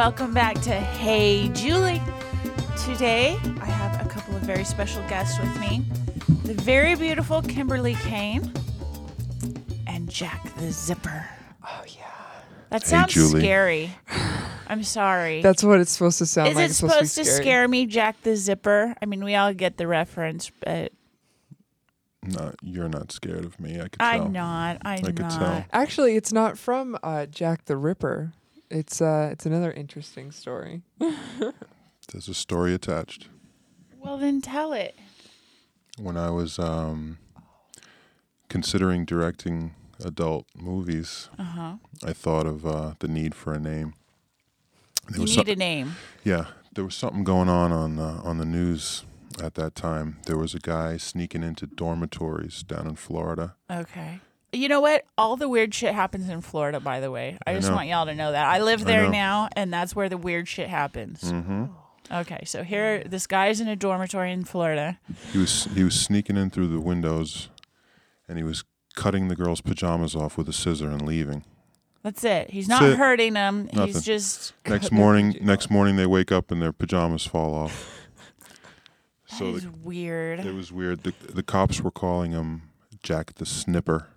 welcome back to Hey Julie. Today, I have a couple of very special guests with me. The very beautiful Kimberly Kane and Jack the Zipper. Oh, yeah. That sounds scary. I'm sorry. That's what it's supposed to sound like. Is it supposed to scare me, Jack the Zipper? I mean, we all get the reference, but... No, you're not scared of me. I could tell. I'm not. I could tell. Actually, it's not from Jack the Ripper. It's another interesting story. There's a story attached. Well, then tell it. When I was considering directing adult movies, I thought of the need for a name. You need a name. Yeah, there was something going on the news at that time. There was a guy sneaking into dormitories down in Florida. Okay. You know what? All the weird shit happens in Florida, by the way. I just want y'all to know that. I live there now, and that's where the weird shit happens. Mm-hmm. Okay, so here, this guy's in a dormitory in Florida. He was sneaking in through the windows, and he was cutting the girls' pajamas off with a scissor and leaving. That's it. He's not hurting them. Nothing. He's just... Next morning they wake up and their pajamas fall off. That is weird. It was weird. The cops were calling him Jack the Snipper.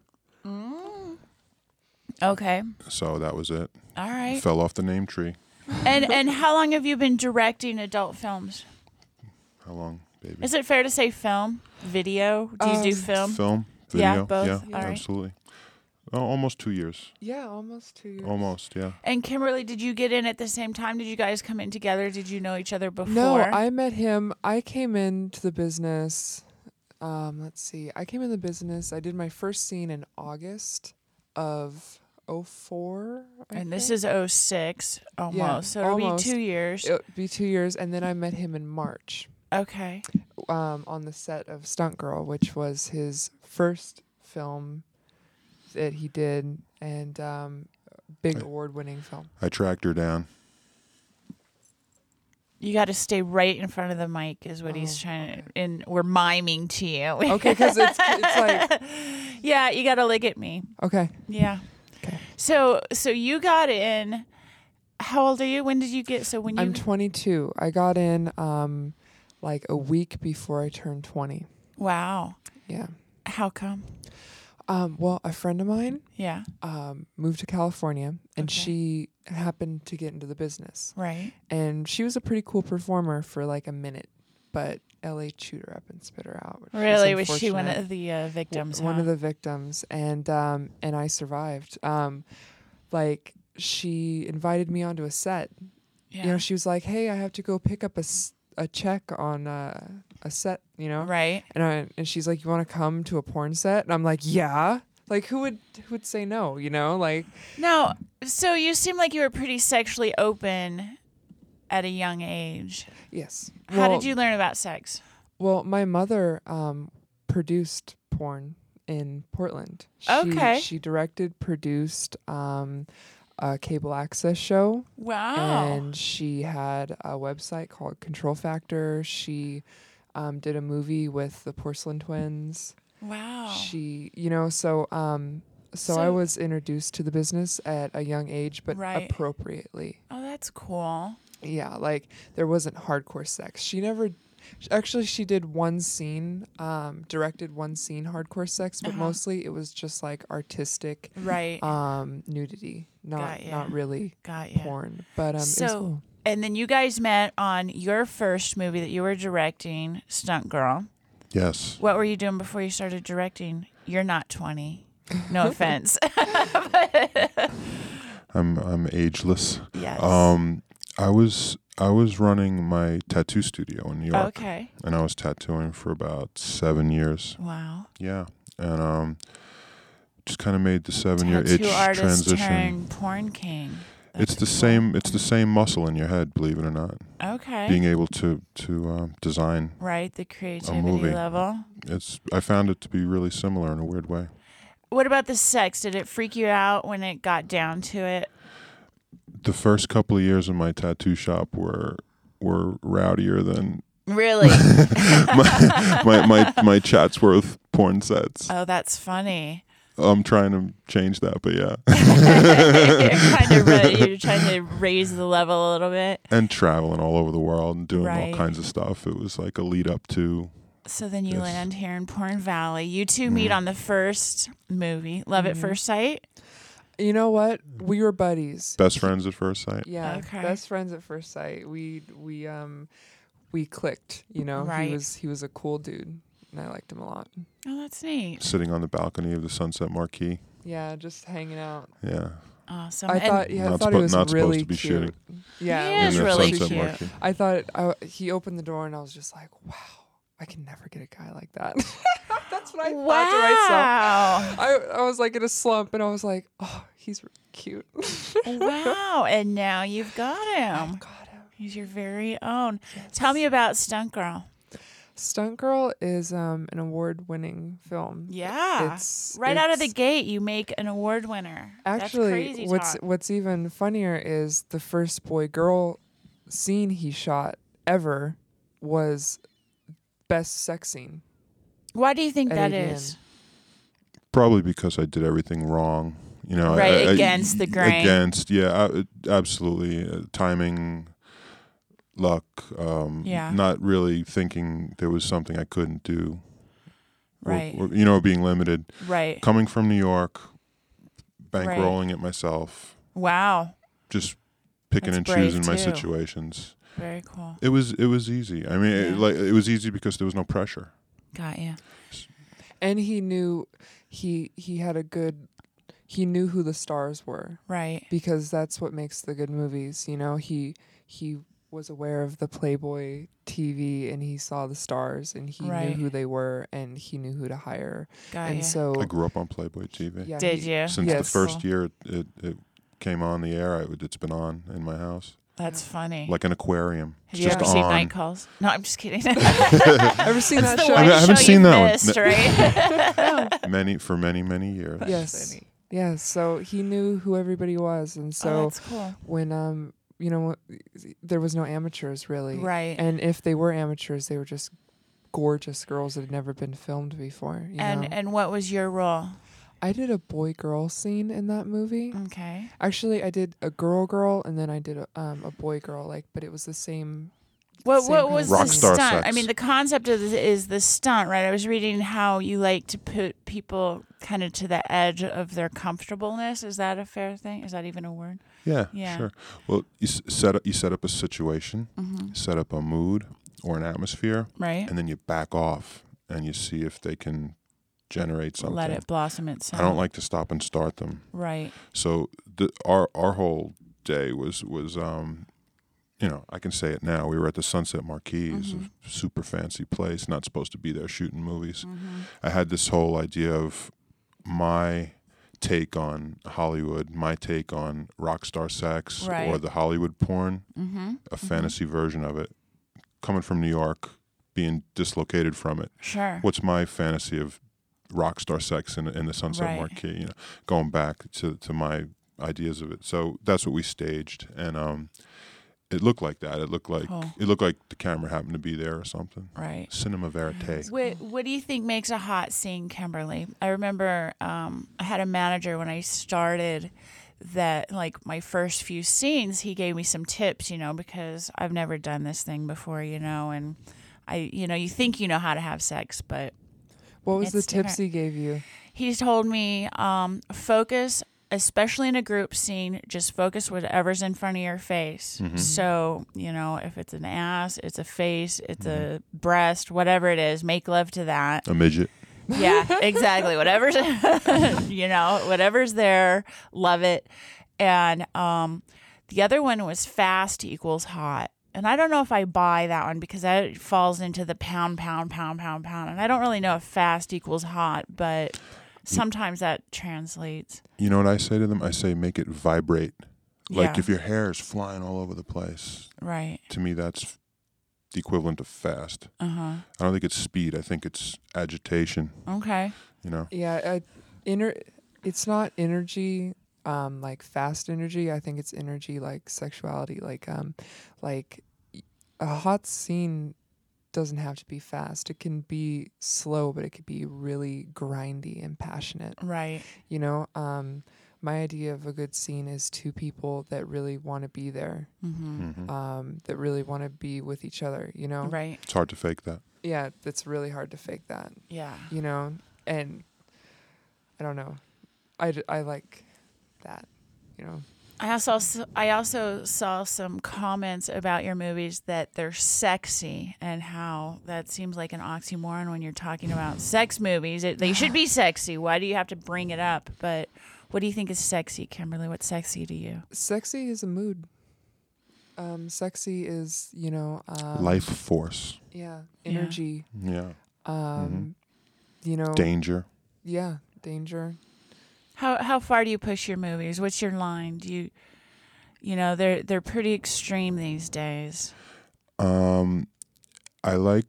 Okay. So that was it. All right. Fell off the name tree. And how long have you been directing adult films? How long, baby? Is it fair to say film? Video? Do you do film? Film, video. Yeah, both. Yeah, all right. absolutely. Oh, almost 2 years. Yeah, almost 2 years. Almost, yeah. And Kimberly, did you get in at the same time? Did you guys come in together? Did you know each other before? No, I met him. I came into the business. Let's see. I came in the business. I did my first scene in August of 2004. And this is 2006 almost. Yeah, so it'll almost. be 2 years. It'll be 2 years, and then I met him in March. Okay. On the set of Stunt Girl, which was his first film that he did, and big award-winning film. I tracked her down. You got to stay right in front of the mic is what he's trying to, and we're miming to you. Okay, because it's like... Yeah, you got to look at me. Okay. Yeah. Okay. So you got in, how old are you? When did you get, I'm 22. I got in like a week before I turned 20. Wow. Yeah. How come? Well, a friend of mine Yeah. moved to California, and Okay. she happened to get into the business. Right. And she was a pretty cool performer for like a minute, but LA chewed her up and spit her out. Really? Was she one of the victims? One of the victims, and I survived. Like, she invited me onto a set. Yeah. You know, she was like, "Hey, I have to go pick up a check on a set." You know, Right. And she's like, "You want to come to a porn set?" And I'm like, "Yeah." Like, who would say no? You know, like. No. So you seem like you were pretty sexually open at a young age. Yes. How did you learn about sex? Well, my mother produced porn in Portland. Okay. She directed, produced a cable access show. Wow. And she had a website called Control Factor. She did a movie with the Porcelain Twins. Wow. She, you know, so I was introduced to the business at a young age, but appropriately. Oh, that's cool. Yeah, like there wasn't hardcore sex. She did one scene, directed one scene hardcore sex, but mostly it was just like artistic, right? Nudity, not really porn. But it was cool. And then you guys met on your first movie that you were directing, Stunt Girl. Yes. What were you doing before you started directing? You're not 20. No offense. I'm ageless. Yes. I was running my tattoo studio in New York. Okay. And I was tattooing for about 7 years. Wow. Yeah. And just kind of made the 7-year itch Tattoo artist transition. turned porn king. It's the same muscle in your head, believe it or not. Okay. Being able to design. Right, the creativity level. I found it to be really similar in a weird way. What about the sex? Did it freak you out when it got down to it? The first couple of years in my tattoo shop were rowdier than really my Chatsworth porn sets. Oh, that's funny. I'm trying to change that, but yeah. You're trying to raise the level a little bit. And traveling all over the world and doing Right. all kinds of stuff. It was like a lead up to. So then you Yes. land here in Porn Valley. You two meet on the first movie, Love at First Sight. You know what? We were buddies. Best friends at first sight. Yeah, Okay. best friends at first sight. We clicked. You know, Right. he was a cool dude, and I liked him a lot. Oh, that's neat. Sitting on the balcony of the Sunset Marquee. Yeah, just hanging out. Yeah. Awesome. I And thought he Not was supposed really to be cute. shooting. Yeah, He it is was In the really Sunset cute. Marquee. I thought he opened the door and I was just like, wow, I can never get a guy like that. That's what I thought to myself. Wow. I was like in a slump and I was like, oh, he's really cute. Wow. And now you've got him. Got him. He's your very own. Tell me about Stunt Girl. Stunt Girl is an award-winning film. Yeah. It's Right out of the it's- gate, you make an award winner. That's Actually, crazy talk. what's even funnier is the first boy-girl scene he shot ever was best sex scene. Why do you think that edited is? Probably because I did everything wrong. You know, Right, against the grain. Absolutely. Timing, luck. Yeah. Not really thinking there was something I couldn't do. Right. Or, being limited. Right. Coming from New York, bankrolling it myself, Wow. just picking That's and brave, choosing my too. situations. Very cool. It was easy. I mean, Yeah. it was easy because there was no pressure. Got you. And he knew he knew who the stars were, Right. because that's what makes the good movies. You know, he was aware of the Playboy TV and he saw the stars and he Right. knew who they were and he knew who to hire. Got and you. so I grew up on Playboy TV. yeah, Did he- you? Since the Yes. first Cool. year it came on the air, it's been on in my house. That's funny. Like an aquarium. Have It's you just ever seen on. Night Calls? No, I'm just kidding. Ever seen That's that the show? one I haven't show seen you've that one. missed, right? For many years. Yes. Yeah, so he knew who everybody was, and Oh, so that's cool. when there was no amateurs really, Right. And if they were amateurs, they were just gorgeous girls that had never been filmed before. You know? And what was your role? I did a boy-girl scene in that movie. Okay. Actually, I did a girl, and then I did a boy-girl, but it was the same. What Same kind was of the Rockstar stunt? sex. I mean, the concept of this is the stunt, right? I was reading how you like to put people kind of to the edge of their comfortableness. Is that a fair thing? Is that even a word? Yeah, Yeah. sure. Well, you set up a situation, Mm-hmm. set up a mood or an atmosphere, Right. and then you back off and you see if they can generate something. Let it blossom itself. I don't like to stop and start them. Right. So our whole day was I can say it now. We were at the Sunset Marquee, it's Mm-hmm. a super fancy place. Not supposed to be there shooting movies. Mm-hmm. I had this whole idea of my take on Hollywood, my take on rock star sex Right. or the Hollywood porn, Mm-hmm. a fantasy version of it. Coming from New York, being dislocated from it. Sure. What's my fantasy of rock star sex in the Sunset Right. Marquee? Going back to my ideas of it. So that's what we staged, and it looked like that. It looked like Cool. the camera happened to be there or something. Right. Cinema verite. What do you think makes a hot scene, Kimberly? I remember I had a manager when I started that, like, my first few scenes, he gave me some tips, because I've never done this thing before, and you think you know how to have sex, but What was the It's tips different. he gave you? he told me focus, especially in a group scene, just focus whatever's in front of your face. So, if it's an ass, it's a face, it's a breast, whatever it is, make love to that. A midget. Yeah, exactly. Whatever's, whatever's there, love it. And the other one was fast equals hot. And I don't know if I buy that one because that falls into the pound. And I don't really know if fast equals hot, but sometimes that translates. You know what I say to them? I say make it vibrate. Like Yeah. if your hair is flying all over the place, Right. to me that's the equivalent of fast. Uh-huh. I don't think it's speed. I think it's agitation. Okay. Yeah, it's not energy, like fast energy. I think it's energy like sexuality, like a hot scene doesn't have to be fast. It can be slow, but it could be really grindy and passionate. Right. You know, my idea of a good scene is two people that really want to be there, that really want to be with each other, you know? Right. It's hard to fake that. Yeah, it's really hard to fake that, Yeah. you know? And I don't know. I like that, you know? I also saw some comments about your movies that they're sexy, and how that seems like an oxymoron when you're talking about sex movies. They should be sexy. Why do you have to bring it up? But what do you think is sexy, Kimberly? What's sexy to you? Sexy is a mood. Sexy is, you know... Life force. Yeah, energy. Yeah. You know... Danger. Yeah, danger. How far do you push your movies? What's your line? Do you know, they're pretty extreme these days. I like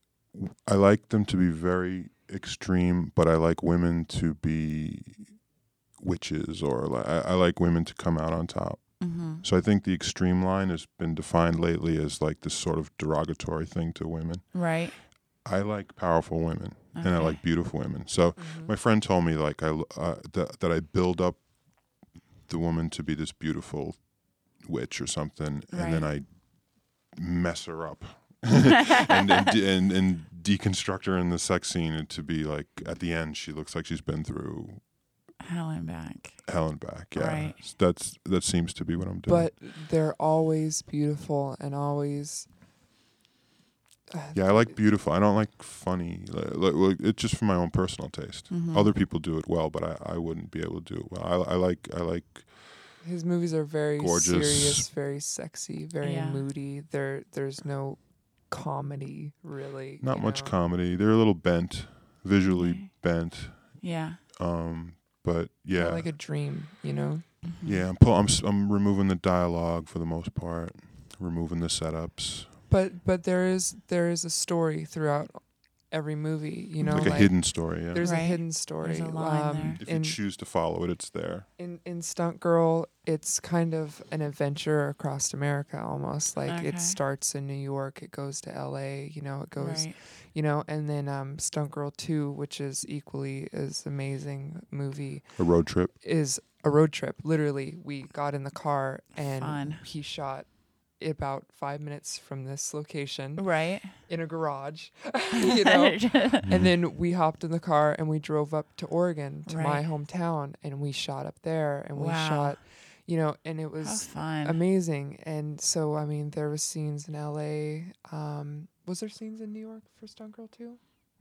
them to be very extreme, but I like women to be witches, or I like women to come out on top. So I think the extreme line has been defined lately as like this sort of derogatory thing to women. Right. I like powerful women, and I like beautiful women. So my friend told me like that I build up the woman to be this beautiful witch or something, and then I mess her up and deconstruct her in the sex scene to be like at the end she looks like she's been through Hell and back. Yeah, Right. That seems to be what I'm doing. But they're always beautiful and always... Yeah, I like beautiful. I don't like funny. It's just for my own personal taste. Other people do it well, but I wouldn't be able to do it well. I like His movies are very gorgeous, serious, very sexy, very moody. There's no comedy, really. Not much comedy. They're a little bent, visually bent. Yeah. But yeah, like a dream, you know. Yeah, I'm removing the dialogue for the most part, removing the setups. But there is a story throughout every movie, you know, like a hidden story. Yeah, there's a hidden story. There's a line there. If you choose to follow it, it's there. In Stunt Girl, it's kind of an adventure across America, almost like it starts in New York, it goes to L.A., you know, it goes, you know, and then Stunt Girl 2, which is equally as amazing movie, A road trip. Is a road trip. Literally, we got in the car and he shot about 5 minutes from this location, right, in a garage, you know. And then we hopped in the car and we drove up to Oregon, to my hometown, and we shot up there, and we shot, you know, and it was amazing. And so, I mean, there was scenes in LA. Was there scenes in New York for Stunt Girl 2?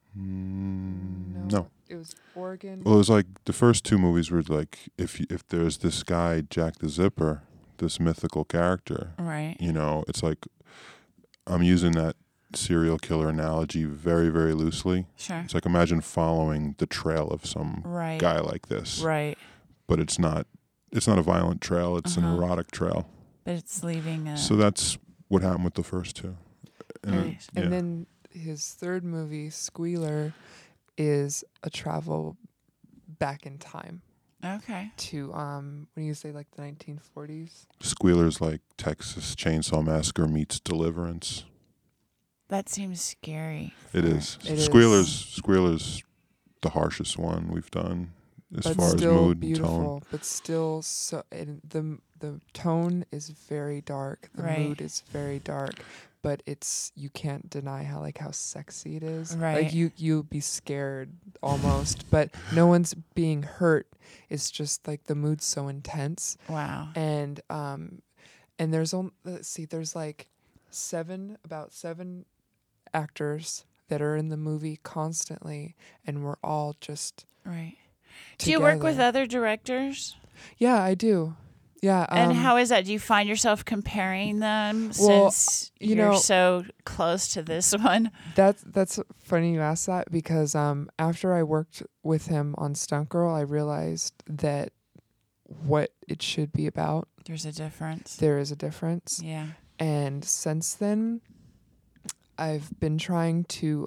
No. It was Oregon. Well, it was like the first two movies were like, if there's this guy, Jack the Zipper, this mythical character, right? You know, it's like I'm using that serial killer analogy very, very loosely. Sure. It's like imagine following the trail of some guy like this, right? But it's not a violent trail; it's an erotic trail. But it's leaving. So that's what happened with the first two. And then his third movie, Squealer, is a travel back in time. Okay. To when you say like the 1940s. Squealer's like Texas Chainsaw Massacre meets Deliverance. That seems scary. It is. Squealer's the harshest one we've done as far as mood and tone. But still, so the tone is very dark. The mood is very dark. But you can't deny how sexy it is. Right. Like you'll be scared almost, but no one's being hurt. It's just like the mood's so intense. Wow. And there's there's like about seven actors that are in the movie constantly, and we're all just right. Together. Do you work with other directors? Yeah, I do. Yeah. And how is that? Do you find yourself comparing them since you're so close to this one? That's funny you ask that, because after I worked with him on Stunt Girl, I realized that what it should be about. There's a difference. There is a difference. Yeah. And since then, I've been trying to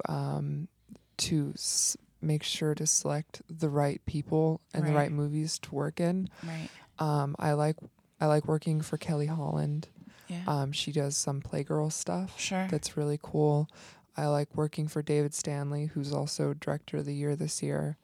make sure to select the right people and the right movies to work in. Right. I like working for Kelly Holland. Yeah. She does some Playgirl stuff. Sure. That's really cool. I like working for David Stanley, who's also Director of the Year this year.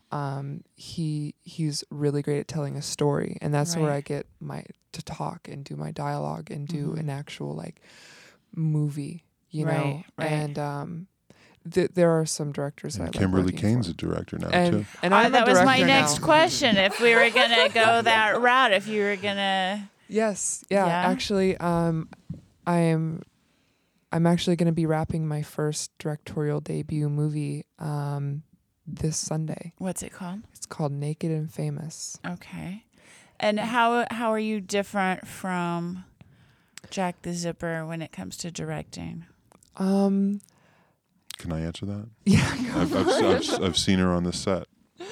He's really great at telling a story, and that's where I get to talk and do my dialogue and do an actual like movie, you know. And there are some directors that I like Kimberly working Kane's for. a director now too. And I'm that a was my director next now. question. If we were gonna go that route, if you were gonna. Yes. Yeah. Actually, I'm actually going to be wrapping my first directorial debut movie this Sunday. What's it called? It's called Naked and Famous. Okay. And how are you different from Jack the Zipper when it comes to directing? Can I answer that? Yeah. I've seen her on the set.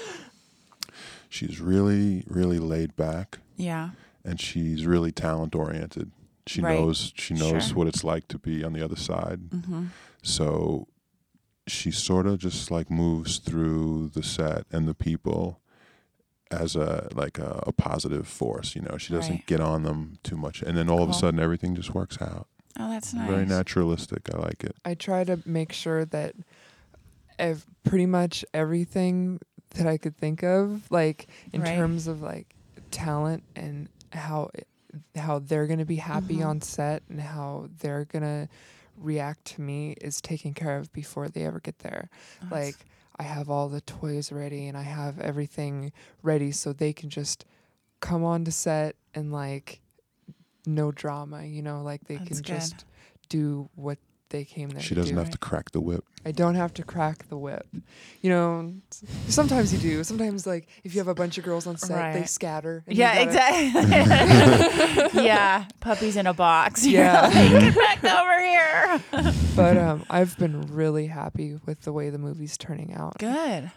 She's really, really laid back. Yeah. And she's really talent oriented. She knows what it's like to be on the other side. So she sort of just like moves through the set and the people as a positive force, you know. She doesn't get on them too much, and then all of a sudden everything just works out. Oh, that's nice. Very naturalistic. I like it. I try to make sure that pretty much everything that I could think of, like in terms of like talent and how they're going to be happy on set and how they're going to react to me is taken care of before they ever get there. Like I have all the toys ready and I have everything ready so they can just come on to set and like no drama, you know, like they can just do what they came there to do. She doesn't have to crack the whip. I don't have to crack the whip. You know, sometimes you do. Sometimes, like, if you have a bunch of girls on set, they scatter. Yeah, exactly. Yeah, puppies in a box. Yeah. Like, get back over here. But I've been really happy with the way the movie's turning out. Good.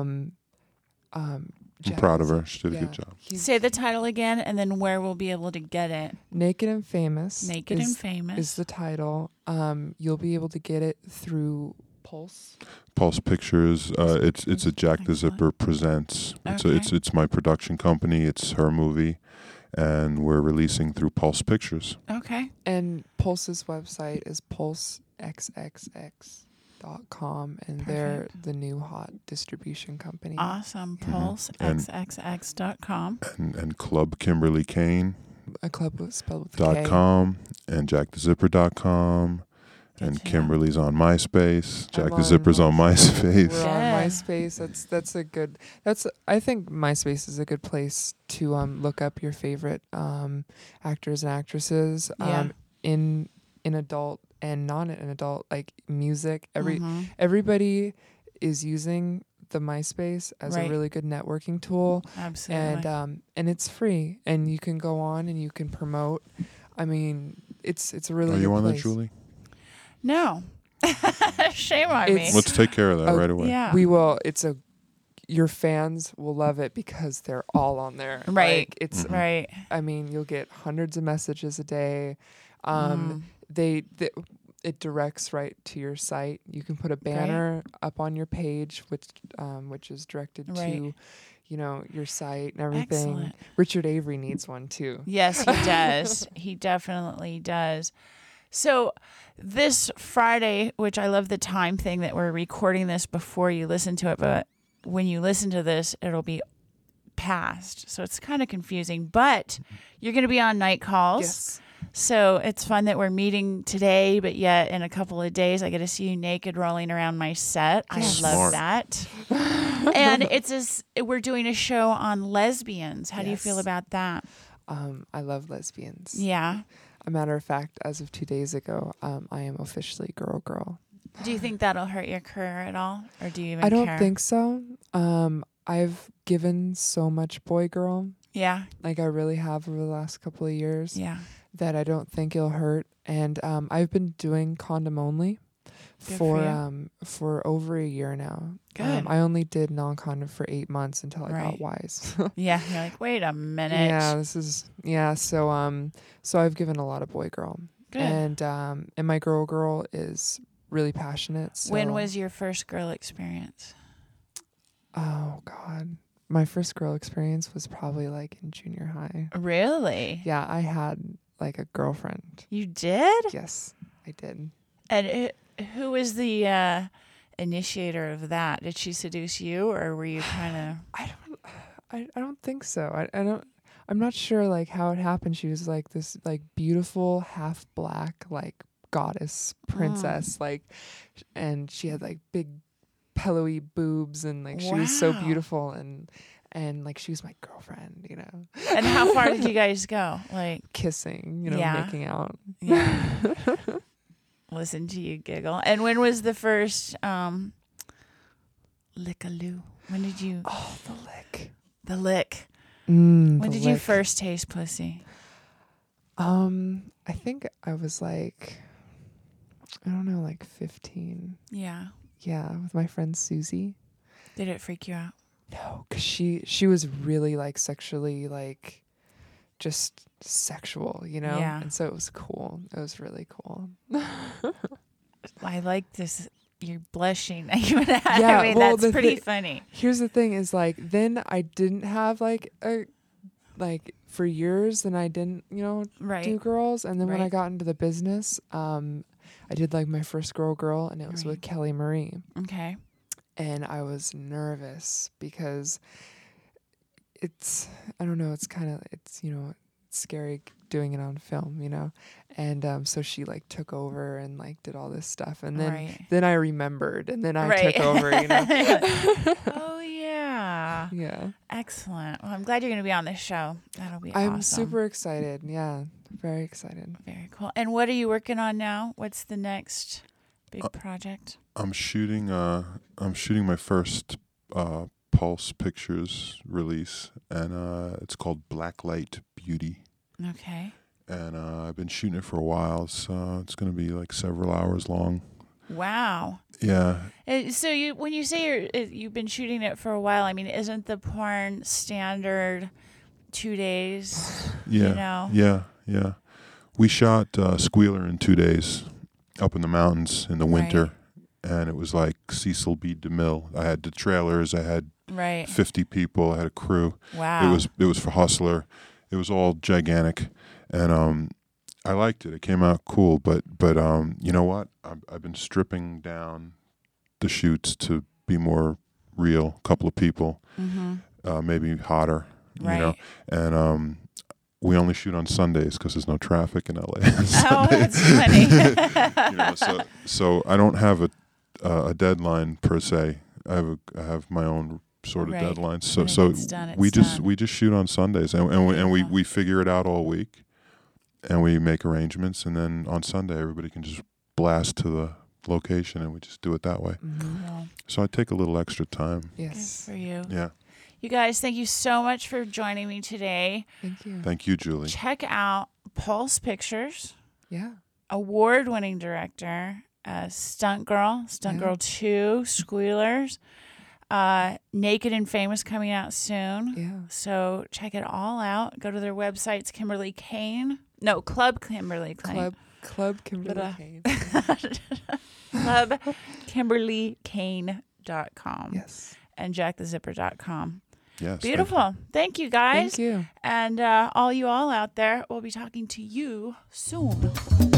I'm proud of her. She did a good job. Say the title again, and then where we'll be able to get it. Naked and Famous. Naked and Famous is the title. You'll be able to get it through Pulse. Pulse Pictures. It's a Jack the Zipper Presents. It's my production company. It's her movie, and we're releasing through Pulse Pictures. Okay. And Pulse's website is pulsexxx.com, and they're the new hot distribution company. Awesome. PulseXXX.com. And Club Kimberly Kane. A club was spelled with .com and JackTheZipper.com. And Kimberly's on MySpace. Jack the Zipper's on MySpace. We're on MySpace. I think MySpace is a good place to look up your favorite actors and actresses in adult and non-adult, like music. Everybody is using the MySpace as a really good networking tool. Absolutely. And it's free, and you can go on and you can promote. I mean, it's a really. Are you on place. that, Julie? No. Shame on me. Let's take care of that right away. Yeah. We will. Your fans will love it because they're all on there. Right. Like, it's right. I mean, you'll get hundreds of messages a day. It directs right to your site. You can put a banner up on your page, which is directed to, you know, your site and everything. Excellent. Richard Avery needs one too. Yes, he does. He definitely does. So this Friday, which I love the time thing that we're recording this before you listen to it, but when you listen to this, it'll be past. So it's kind of confusing, but you're going to be on Night Calls. Yes. So it's fun that we're meeting today, but yet in a couple of days, I get to see you naked rolling around my set. I love that. And we're doing a show on lesbians. How do you feel about that? I love lesbians. Yeah. A matter of fact, as of 2 days ago, I am officially girl. Do you think that'll hurt your career at all? Or do you even care? I don't think so. I've given so much boy-girl. Yeah. Like I really have over the last couple of years. Yeah. That I don't think it'll hurt. And I've been doing condom only for over a year now. Good. I only did non-condom for 8 months until I got wise. Yeah. You're like, wait a minute. So I've given a lot of boy-girl. Good. And my girl is really passionate. So. When was your first girl experience? Oh God. My first girl experience was probably like in junior high. Really? Yeah, I had like a girlfriend. You did? Yes, I did. And who was the initiator of that? Did she seduce you, or were you kind of? I don't think so. I'm not sure like how it happened. She was like this like beautiful half black like goddess princess like, and she had like big pillowy boobs and like she was so beautiful and like she was my girlfriend, you know. And how far did you guys go? Like kissing, you know, making out. Yeah. Listen to you giggle. And when was the first lick-a-loo? When did you? Oh, the lick. The lick. When did you first taste pussy? I think I was like, I don't know, like 15. Yeah. Yeah, with my friend Susie. Did it freak you out? No, because she was really like sexually like just sexual, you know? Yeah. And so it was cool. It was really cool. I like this. You're blushing. Yeah, I mean, well, that's pretty funny. Here's the thing is like, then I didn't have like for years, then I didn't, you know, do girls. And then when I got into the business, I did like my first girl, and it was with Kelly Marie. Okay. And I was nervous because I don't know, it's, you know, it's scary doing it on film, you know? And so she like took over and like did all this stuff. And then I remembered, and then I took over, you know? Oh, yeah. Yeah. Excellent. Well, I'm glad you're going to be on this show. That'll be awesome. I'm super excited. Yeah. Very excited. Very cool. And what are you working on now? What's the next big project? I'm shooting my first Pulse Pictures release, and it's called Blacklight Beauty. Okay. And I've been shooting it for a while, so it's going to be like several hours long. Wow. Yeah. So when you say you've been shooting it for a while, I mean, isn't the porn standard 2 days? Yeah. You know? Yeah. We shot Squealer in 2 days up in the mountains in the winter, and it was like Cecil B. DeMille. I had the trailers. I had 50 people. I had a crew. Wow. It was for Hustler. It was all gigantic, and I liked it. It came out cool, but you know what? I've been stripping down the shoots to be more real. A couple of people, maybe hotter, you know, and we only shoot on Sundays because there's no traffic in LA. Oh, that's funny. You know, so I don't have a deadline per se. I have my own sort of deadlines. So we just shoot on Sundays, and we figure it out all week, and we make arrangements, and then on Sunday everybody can just blast to the location, and we just do it that way. Yeah. So I take a little extra time. Yes. Good for you. Yeah. You guys, thank you so much for joining me today. Thank you. Thank you, Julie. Check out Pulse Pictures. Yeah. Award-winning director, Stunt Girl 2, Squealers, Naked and Famous coming out soon. Yeah. So check it all out. Go to their websites, Kimberly Kane. No, Club Kimberly Kane. Club Kimberly Kane. Club KimberlyKane.com. Yes. And JackTheZipper.com. Yes. Beautiful. Thank you, guys. Thank you. And all you all out there, we'll be talking to you soon.